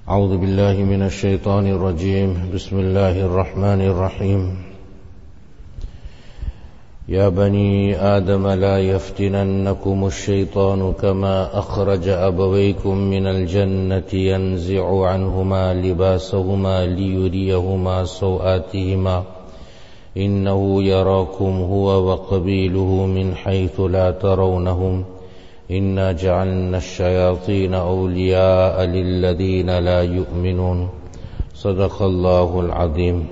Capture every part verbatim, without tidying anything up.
أعوذ بالله من الشيطان الرجيم بسم الله الرحمن الرحيم يا بني آدم لا يفتننكم الشيطان كما أخرج أبويكم من الجنة ينزع عنهما لباسهما ليريهما سوآتهما إنه يراكم هو وقبيله من حيث لا ترونهم إنا جعلنا الشياطين أولياء للذين لا يؤمنون صدق الله العظيم.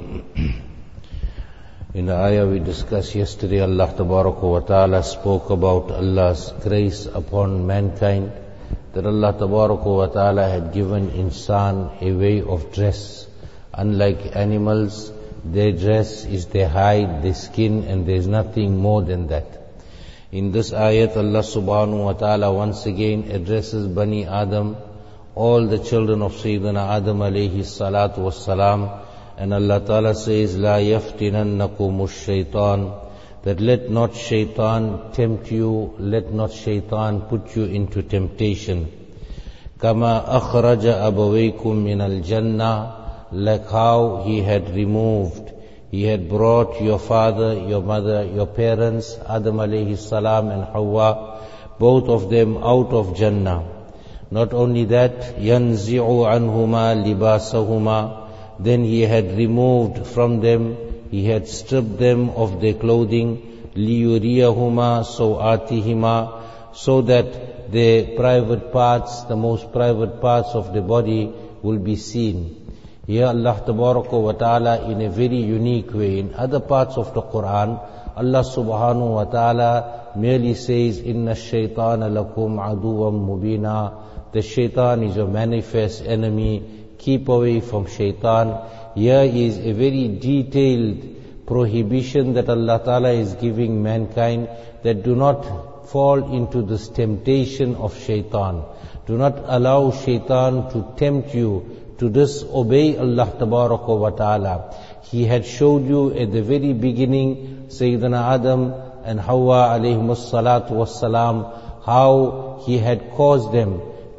In the ayah we discussed yesterday, Allah Tabaraka wa Ta'ala spoke about Allah's grace upon mankind, that Allah Tabaraka wa Ta'ala had given insan a way of dress. Unlike animals, their dress is their hide, their skin, and there is nothing more than that. In this ayat, Allah subhanahu wa ta'ala once again addresses Bani Adam, all the children of Sayyidina Adam alayhi salatu wassalam, and Allah ta'ala says, La yaftinannakumu shaitan, that let not shaitan tempt you, let not shaitan put you into temptation. Kama akhraja abawaykum min al-jannah, like how he had removed, he had brought your father, your mother, your parents, Adam alayhi salam and Hawa, both of them out of Jannah. Not only that, yanzi'u anhuma libasahuma, then he had removed from them, he had stripped them of their clothing, liyuriyahuma sawatihima, so that their private parts, the most private parts of the body will be seen. Here Allah Tabaraka wa Ta'ala in a very unique way. In other parts of the Quran, Allah Subhanahu wa Ta'ala merely says, Inna shaitana lakum aduwam mubina. The shaitan is your manifest enemy. Keep away from shaitan. Here is a very detailed prohibition that Allah Ta'ala is giving mankind, that do not fall into this temptation of shaitan. Do not allow shaitan to tempt you to disobey Allah Tabaraka wa Ta'ala. He had showed you at the very beginning, Sayyidina Adam and Hawa alayhimus salatu wassalam, how he had caused them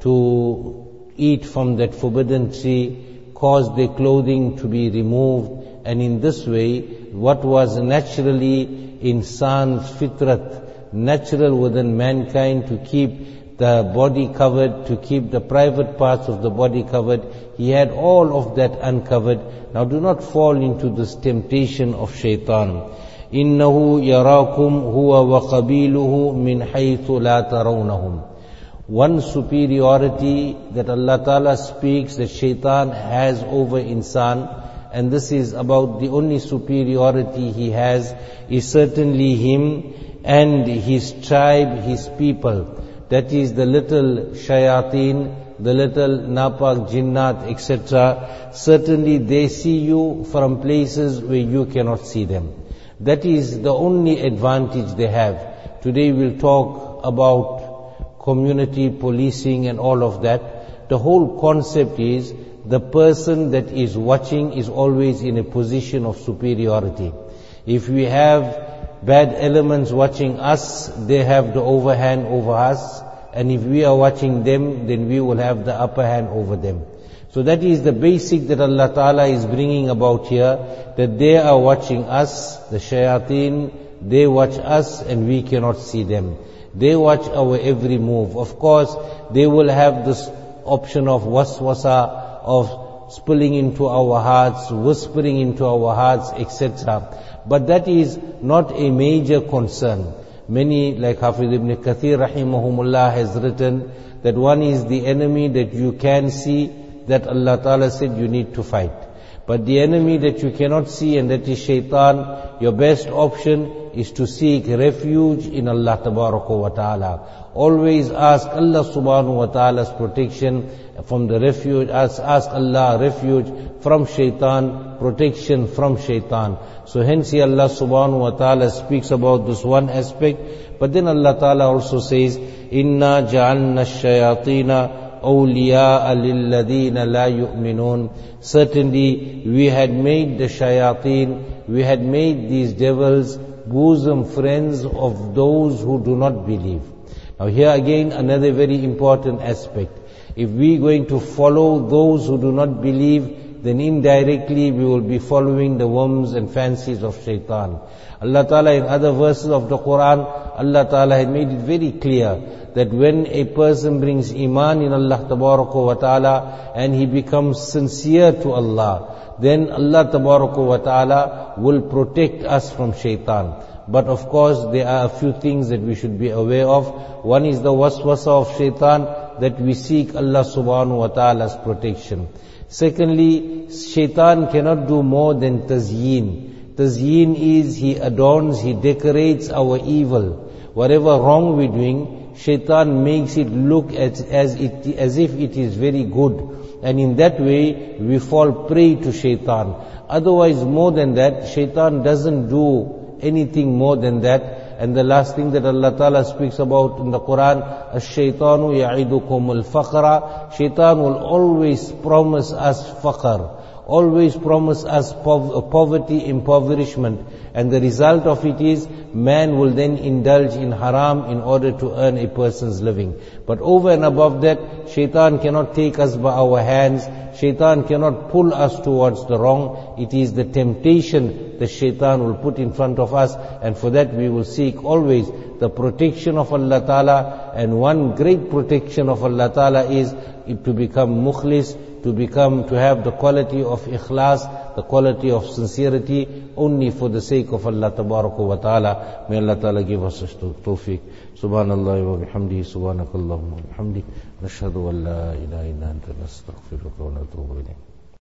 to eat from that forbidden tree, caused their clothing to be removed, and in this way, what was naturally insan's fitrat, natural within mankind to keep the body covered, to keep the private parts of the body covered, he had all of that uncovered. Now do not fall into this temptation of shaitan. إِنَّهُ يَرَاكُمْ هُوَ وَقَبِيلُهُ مِنْ حَيْثُ لَا تَرَوْنَهُمْ. One superiority that Allah Ta'ala speaks that shaitan has over insan, and this is about the only superiority he has, is certainly him and his tribe, his people. That is the little shayateen, the little napak, jinnat, et cetera. Certainly they see you from places where you cannot see them. That is the only advantage they have. Today we'll talk about community policing and all of that. The whole concept is the person that is watching is always in a position of superiority. If we have bad elements watching us, they have the overhand over us, and if we are watching them, then we will have the upper hand over them. So that is the basic that Allah Ta'ala is bringing about here, that they are watching us, the shayateen, they watch us and we cannot see them. They watch our every move. Of course, they will have this option of waswasa, of spilling into our hearts, whispering into our hearts, et cetera. But that is not a major concern. Many, like Hafiz ibn Kathir rahimahumullah has written, that one is the enemy that you can see, that Allah Ta'ala said you need to fight. But the enemy that you cannot see, and that is shaitan, your best option is to seek refuge in Allah Tabaraka wa Ta'ala. Always ask Allah Subhanahu wa Ta'ala's protection from the refuge, ask, ask Allah refuge from shaitan, protection from shaitan. So hence here Allah Subhanahu wa Ta'ala speaks about this one aspect, but then Allah Ta'ala also says, Inna ja'alna shayatina awliya'a lilladhina la yu'minun. Certainly we had made the shayateen, we had made these devils bosom friends of those who do not believe. Now here again another very important aspect. If we are going to follow those who do not believe, then indirectly we will be following the whims and fancies of shaitan. Allah Ta'ala in other verses of the Quran, Allah Ta'ala had made it very clear that when a person brings iman in Allah Tabaraka wa Ta'ala and he becomes sincere to Allah, then Allah Tabaraka wa Ta'ala will protect us from shaitan. But of course there are a few things that we should be aware of. One is the waswasa of shaitan, that we seek Allah Subhanahu wa Ta'ala's protection. Secondly, shaitan cannot do more than tazyeen. Tazyeen is he adorns, he decorates our evil. Whatever wrong we're doing, shaitan makes it look as, as, it, as if it is very good. And in that way, we fall prey to shaitan. Otherwise, more than that, shaitan doesn't do anything more than that. And the last thing that Allah Ta'ala speaks about in the Quran, Ash-shaytanu ya'idukum al-faqra. Shaitan will always promise us faqr, always promise us pov- poverty, impoverishment. And the result of it is, man will then indulge in haram in order to earn a person's living. But over and above that, shaitan cannot take us by our hands. Shaitan cannot pull us towards the wrong. It is the temptation that shaitan will put in front of us, and for that we will seek always the protection of Allah Ta'ala. And one great protection of Allah Ta'ala is to become mukhlis, to become, to have the quality of ikhlas, the quality of sincerity, only for the sake of Allah Tabaraka wa Ta'ala. May Allah Ta'ala give us tawfiq. Subhanallah wa bihamdihi, subhanakallahumma wa bihamdik, nashhadu an la ilaha illa anta, nastaghfiruka wa natubu ilayk.